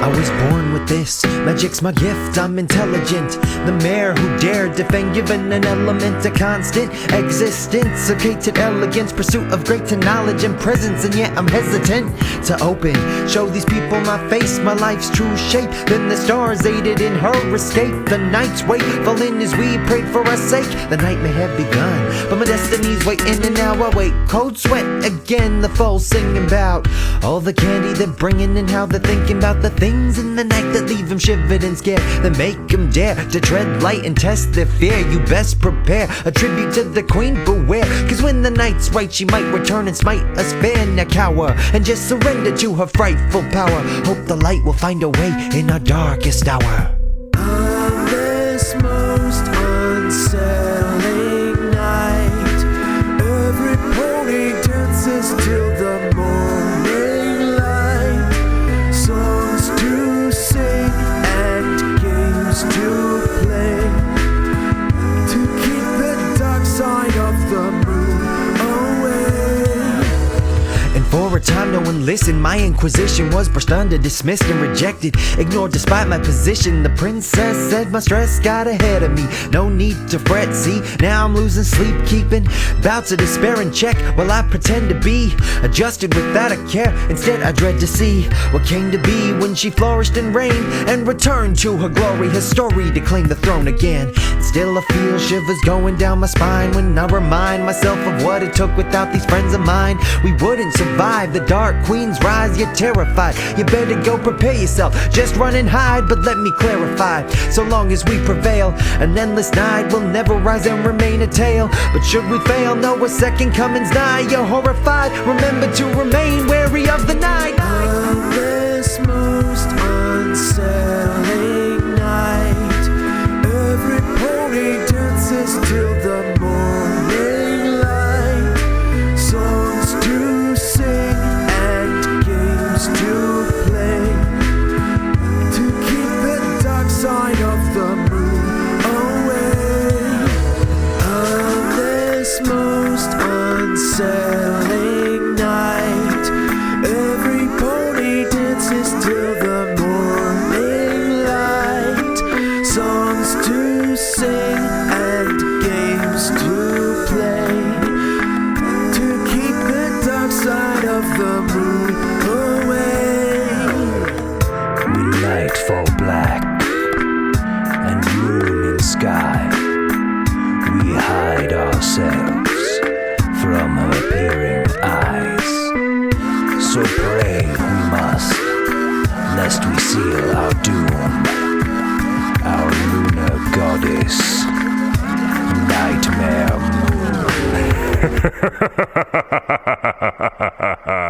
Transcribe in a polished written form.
I was born with this, magic's my gift, I'm intelligent. The mayor who dared defend, given an element of constant existence, sophisticated elegance, pursuit of greater knowledge and presence. And yet I'm hesitant to open, show these people my face, my life's true shape. Then the stars aided in her escape. The night's wait, falling as we prayed for our sake. The night may have begun, but my destiny's waiting, and now I wait. Cold sweat again, the foe singing about all the candy they're bringing, and how they're thinking about the things in the night that leave them shivered and scared, that make them dare to tread light and test their fear. You best prepare, a tribute to the queen, beware, cause when the night's right, she might return and smite us fair. Now cower and just surrender to her frightful power. Hope the light will find a way in our darkest hour. On this most unsettling night, every pony dances till the morning light. Songs to sing and games to play, to keep the dark side of the moon away. And for a time no one listened, my inquisition was brushed under, dismissed and rejected, ignored despite my position. The princess said my stress got ahead of me, no need to fret, see, now I'm losing sleep, keeping bouts of despair in check, while I pretend to be adjusted without a care. Instead I dread to see what came to be when she flourished and reigned, and returned to her glory, her story to claim the throne again. Still I feel shivers going down my spine when I remind myself of what it took without these friends of mine. We wouldn't survive the dark queen's rise, you're terrified, you better go prepare yourself, just run and hide. But let me clarify, so long as we prevail, an endless night will never rise and remain a tale. But should we fail, know a second coming's nigh. You're horrified, remember to remain wary of the night. On this most unsettling night, every pony dances till the morning light. Songs to sing and games to play, to keep the dark side of the moon away. On this most unsettling night, every pony dances till the morning light. Songs to sing and games to play, to keep the dark side of the moon away. When night fall black and moon in sky, we hide ourselves from her peering eyes. So pray we must, lest we seal our doom. Our lunar goddess, Nightmare Moon.